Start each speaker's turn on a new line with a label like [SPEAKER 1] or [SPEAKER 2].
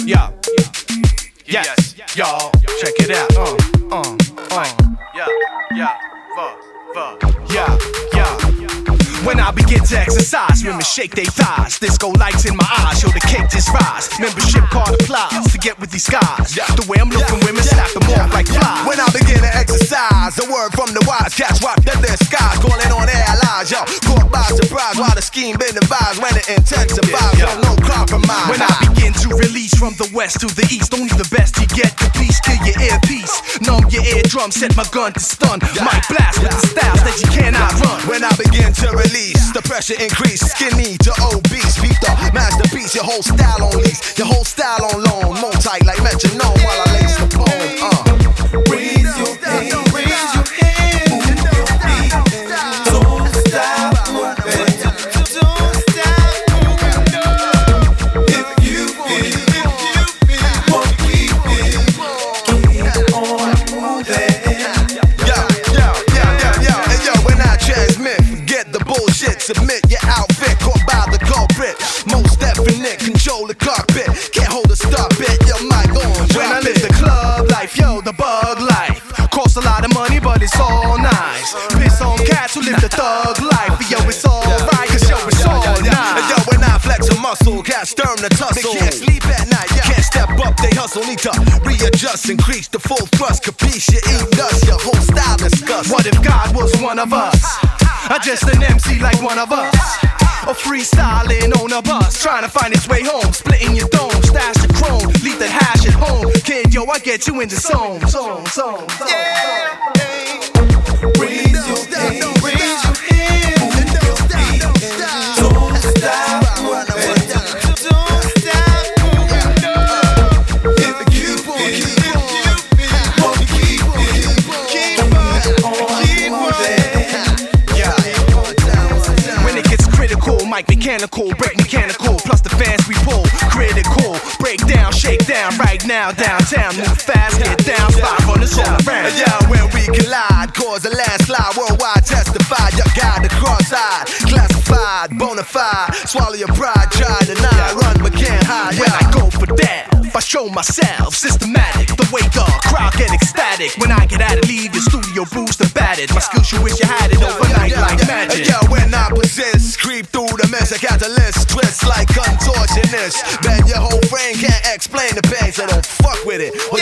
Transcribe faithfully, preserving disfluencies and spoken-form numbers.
[SPEAKER 1] Yeah. Yes, y'all, check it out. Uh, uh, uh. Yeah, yeah, fuck, fuck. Yeah, yeah. When I begin to exercise, women shake their thighs. Disco lights in my eyes, show the cake just rise. Membership card applies to get with these guys. The way I'm looking, women slap them off like flies.
[SPEAKER 2] When I begin to exercise, a word from the wise cats rock the skies, calling on their allies, yo. Caught by surprise while the scheme been devised. When it intensifies, yo, no compromise.
[SPEAKER 1] When I begin to release from the west to the east, only the best you get could please kill your earpiece. Numb your eardrum, set my gun to stun. Might blast with the styles that you cannot run.
[SPEAKER 2] When I begin to release, the pressure increase, skinny to obese. Beat the masterpiece, your whole style on lease, your whole style on loan. More tight like metronome while I lace the poem. Uh.
[SPEAKER 3] Raise your hand, raise your hand, move your feet. Don't stop moving, don't stop moving. If you feel, if you feel what we feel, keep on moving.
[SPEAKER 2] Yo, yo, yo, yo, yo, and yo, when I transmit, forget the bullshit. Submit your outfit, caught by the culprit. Most definite, control the cockpit. Can't hold a stop it, your mic on.
[SPEAKER 1] When I live the club life, yo, the bug life. Costs a lot of money, but it's all nice. Piss on cats who live the thug life. But yo, it's alright, cause yo, it's all
[SPEAKER 2] And
[SPEAKER 1] nice.
[SPEAKER 2] yo, when I flex a muscle, cats stir the tussle. They can't sleep at night, yeah. Can't step up, they hustle. Need to readjust, increase the full thrust. Capiche, you eat dust, your whole style disgust.
[SPEAKER 1] What if God was one of us? Or just an M C like one of us? Or freestyling on a bus, trying to find its way home. Splitting your dome, stash your chrome, leave that hash at home. Kid, yo, I get you in the zone, zone, zone, zone.
[SPEAKER 3] Yeah, raise your hand, raise your hand, move your feet. Don't stop moving, don't stop moving. If you feel, if you feel what we feel, keep on, keep moving.
[SPEAKER 1] When it gets critical, mic mechanical, break mechanical, plus the fans we pull, critical, break down, shake down, right now, downtown, move fast, get down, slide, run us all around.
[SPEAKER 2] Yeah, when we collide, cause a landslide, worldwide testify, you got the cross-eyed, classified, bonafide, swallow your pride, try to deny, run but can't hide.
[SPEAKER 1] When I go for that, I show myself systematic, the way the crowd get ecstatic. When I get out and leave your studio boost and battered, my skills you wish you had it overnight like magic.
[SPEAKER 2] Yeah, when I persist, creep through the mess, I catalyst, twist like contortionist. Bend your whole frame, can't explain the pain, so don't fuck with it.